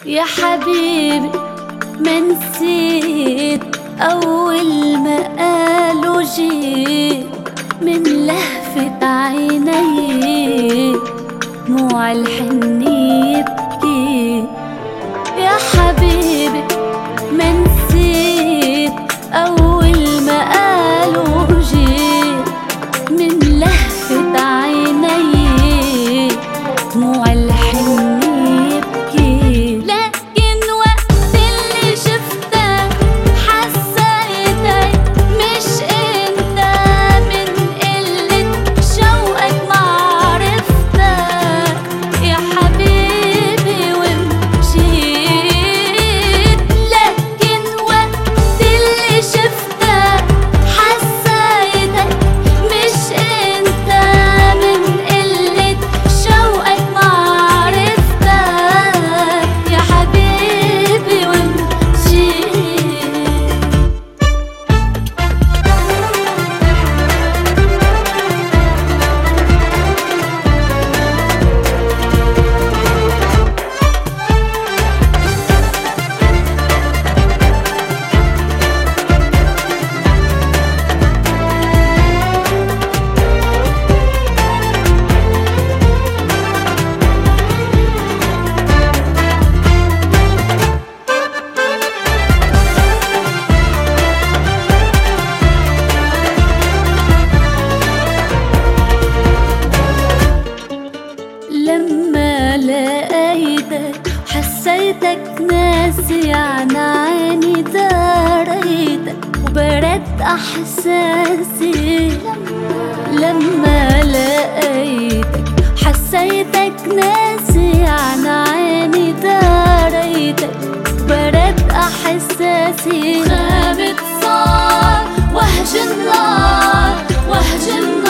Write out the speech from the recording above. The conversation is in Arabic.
يا حبيبي ما نسيت أول ما قالوا جيت من لهفة عيني دموع الحنية بكيت. يا حبيبي ما نسيت أول ما قالوا جيت من لهفة عيني دموع الحنية بكيت. لكن وقت اللي شفتك حسيتك مش انت، من قلة شوقك ما عرفتك يا حبيبي ومشيت. لكن وقت اللي شفتك حسيتك مش انت، من قلة شوقك ما عرفتك يا حبيبي ومشيت. لما لقيتك حسيتك ناسي عن عيني، داريتك وبرد احساسي. لما لقيتك حسيتك ناسي عن عيني، داريتك وبرد احساسي. غابت صار وهج النار وهج النار